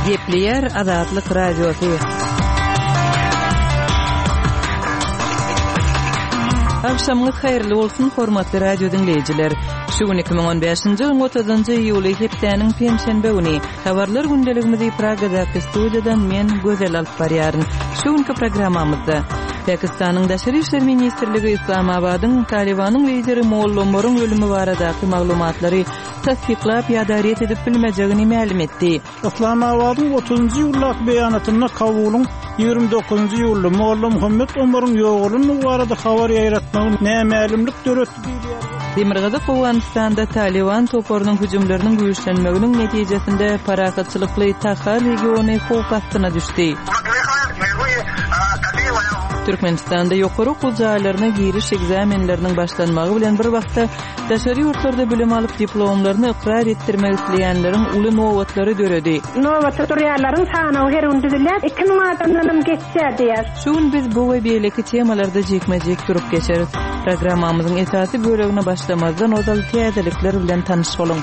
Gepleyer Azatlyk Radiosu. Akşamlyk hayrly bolsun hormatly radio dinleyijiler. Şu gün 2015-nji ýylyň 30-njy ýuly hepdeniň penşenbe güni habarlar gündeligimizi Pragadaky studiýadan men Gözel alyp barýaryn. Şu günkü programmamyzda Pakistanyň Daşary işler ministrligi Islamabadyň Talibanyň lideri Molla Omaryň ölümi baradaky maglumatlary tasdiqlap ýa-da ret edip bilmejegini ma'lum etdi. Islamabadyň 30-njy ýyllyk beýanatyna kabulyň 29-njy ýylda Molla Muhammed Omaryň ýoğulyny barada habar ýaratmagyň nämälimlik döretdi diýýär. Demirgady Awganistanda Taliban toporunun hüjumlarynyň güýçlenmeginiň netijesinde parakatçylykly Taxar regiony howp astyna düşdi. Türkmenistanda ýokary okul jaýlaryna giriş egzamenleriniň başlanmagy bilen bir wagtda daşary ýurtlarda bilim alyp diplomlaryny ikrar etdirmek isleýänleriň uly nowatlary göredi. Nowatoriýallaryň sany her gündüzler 2000 adamdan geçýär. Şuň biz bu we beýleki temalarda jekmejek durup geçeriz. Programmamyzyň esasy bölegine başlamazdan ozal täzelikler bilen tanyş boluň.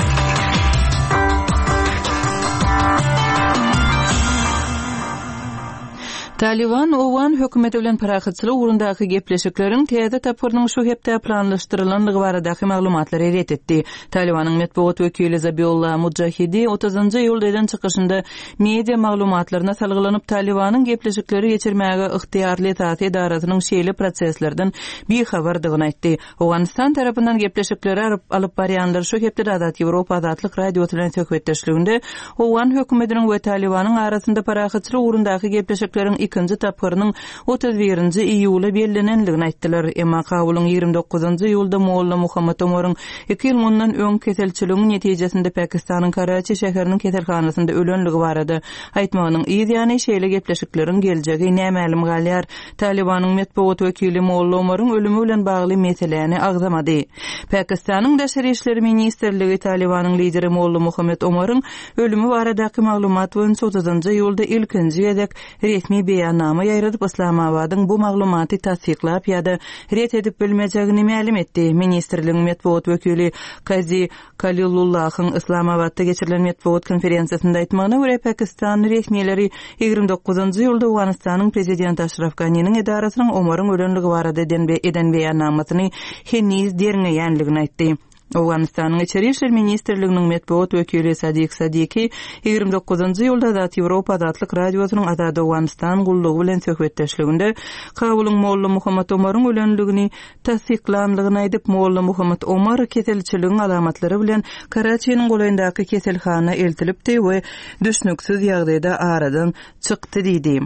Taliban Owan hökümeti bilen parakatçylyk ugrundaky gepleşikleriň täze tapyrynyň şu hepde planlaşdyrylanlygy baradaky maglumatlary ret etdi. Talibanyň medeniýet wekili Zabihullah Mujahidi 30-njy ýyldan çykyşynda media maglumatlaryna salgylanyp Talibanyň gepleşikleri geçirmäge ygtyýarly taty edarasynyň şeýle proseslerden bihabardygyny aýtdy. Awganistan tarapyndan gepleşikleri alyp barýanlar şu hepde Azat Ýewropa Azatlyk Radio bilen söhbetdeşliginde Owan hökümetiniň we Talibanyň arasynda parakatçylyk ugrundaky gepleşikleriň ikinci tapyrynyň 31-nji iýuly bellenenligini aýtdylar. Emma kabulyň 29-njy ýylda Molla Muhammed Omaryň 2 ýyl mundan öň keselçiligiň netijesinde Pakistanyň Karachi şäheriniň keselhanasynda ölenligi barada aýtmagynyň ýa-da şeýle gepleşikleriň geljegi nämälim galýar. Talibanyň medeniýet wekili Molla Omaryň ölümi bilen bagly meseleni agzamady. Pakistanyň Daşary işleri ministrligi Talibanyň lideri Molla Muhammed Omaryň ölümi baradaky maglumat boýunça 30-njy ýylda ilkinji ýedek resmi beýannama ýaýradyp Islamabadyň bu maglumaty tasdiqlap ýa-da ret edip bilmejegini ma'lum etdi. Ministrligiň medeniýet wekili Qazi Kalilullahyň Islamabadda geçirilen medeniýet konferensiýasynda aýtmagyna görä Pakistan resmiýetleri 29-njy ýylda Awganistanyň prezidenti Ashraf Ghaninyň edarasynyň Omaryň ölenligi barada eden beýannamasyny heniz derňeýänligini aýtdy. Awganistanyň Içeri işler ministrliginiň medeniýet wekili Sadiq Sadiki 29-njy ýylda Azat Ýewropa Azatlyk Radiosynyň Azad Awganistan gullugy bilen söhbetdeşliginde kabulyň Molla Muhammed Omaryň ölenligini tasdiqlandygyny aýdyp Molla Muhammed Omar keselçiligiň alamatlary bilen Karachiň goýundaky keselhana eltilipdi we düşnüksiz ýagdaýda aradan çykdy diýdi.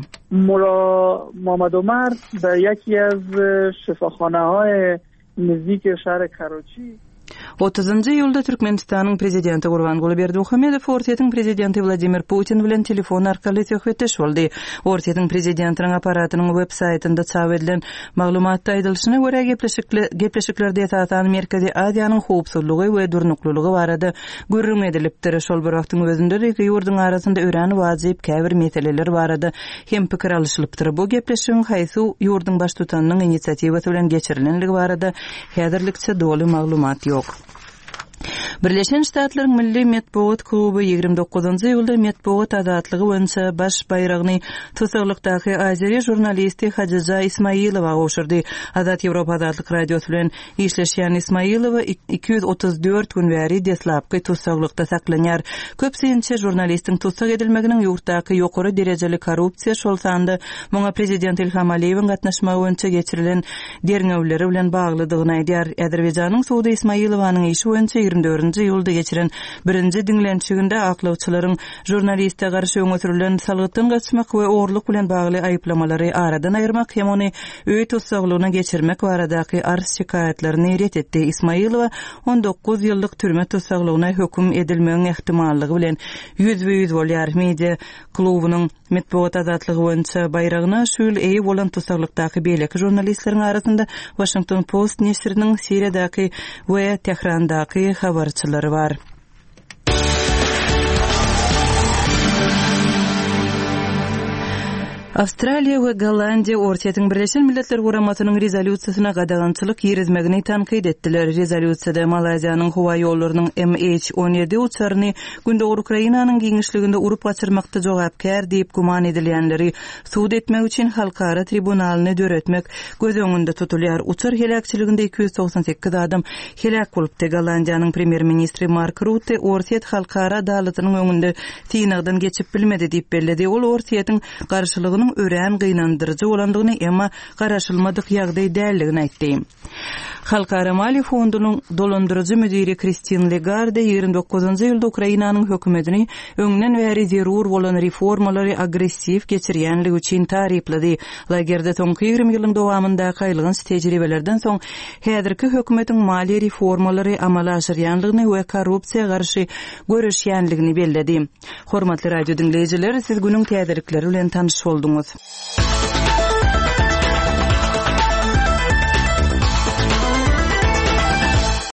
Molla Muhammed Omar дар яки аз шифоханаҳои наздики шаҳри Карачи 30-njy ýylda Türkmenistanyň prezidenti Gurbanguly Berdimuhammedow Ortiýetiň prezidenti Vladimir Putin bilen telefon arkaly söhbetdeş boldy. Ortiýetiň prezidentiniň aparatynyň web saýtynda çap edilen maglumatda aýdylyşyna görä gepleşiklerde esasan Merkezi Aziýanyň howpsuzlygy we durnuklulygy barada görüň edilipdir. Şol bir wagtyň özünde iki ýurdun arasynda ören wajyp käbir meseleler barada hem pikir alşylypdyr. Bu gepleşigiň haýsy ýurdun baş tutanynyň initsiatiwasy bilen geçirilenligi barada häzirlikçe doly maglumat ýok. Birleşen Ştatlaryň Milli Medeniýet kluby 29-njy ýylda medeniýet azatlygy boýunça baş bayragyny tusaglykdaky Azeri jurnalisti Hadija Ismailowa goşurdy. Azat Ýewropa Azatlyk Radiosu bilen işleşýän Ismailowa 234 gün bäri deslapky tusaglykda saklanýar. Köpsünçe jurnalistiň tutsak edilmeginiň ýurtdaky ýokary derejeli korrupsiýa şol sanda muňa prezident Ilham Aliýewiň gatnaşmagy boýunça geçirilen derňewleri bilen baglydygyny aýdýar. Azerbaýjanyň Suudi Ismailowanyň işi boýunça 24-njy ýylda geçiren birinji dinlençiginde aklawçylaryň jurnaliste garşy öňötürilen salgytdan gaçmak we oğurluk bilen bagly aýyplamalary aradan aýyrmak hem ony öýe tutsaglygyna geçirmek baradaky arz şikaýetlerini ret etdi. Ismailowa 19 ýyllyk türme tutsaglygyna höküm edilmegiň ähtimallygy bilen 100% bolýar. Media klubynyň medeniýet azatlygy boýunça bayragyna şol eýi bolan tutsaglykdaky beýleki jurnalistleriň arasynda Washington Post näşriniň Siriýadaky we Tehrandaky habarçylary bar. Avstraliya we Gollandiya Ortaýatyň Birleşen Milletler Guramasynyň rezolýusiýasyna gadagançylyk ýerizmegini tanqid etdiler. Rezolýusiyada Malaziýanyň howa ýollarynyň MH17 uçaryny gündäki Ukrainanyň giňişliginde urup gaçyrmakda jogapkär diýip guman edilýänleri suud etmek üçin halkara tribunalyny döretmek göz öňünde tutulýar. Uçar helakçyliginde 298 adam helak bolupdy. Gollandiýanyň premier ministri Mark Rutte Ortaýat halkara adalatynyň öňünde tiýnagdan geçip bilmedi diýip belledi. Ol Ortaýatyň garşylygynyň ören gynandyrjy bolandygyny emma garaşylmadyk ýagdaý däldigini aýtdy. Halkara Mali Fondunyň dolandyrjy müdiri Christine Lagarde 29-njy ýylda Ukrainanyň hökümetini öňden bäri zerur bolan reformalary agressiv geçirýänligi üçin taryplady. Lagarde soňky 20 ýylyň dowamında gaýlygan tejribelerden soň häzirki hökümetiň mali reformalary amala aşyrýanlygyny we korrupsiýa garşy görüşýänligini belledi. Hormatly radio dinleýijiler, siz günüň täzelikleri bilen tanyş boldunuz.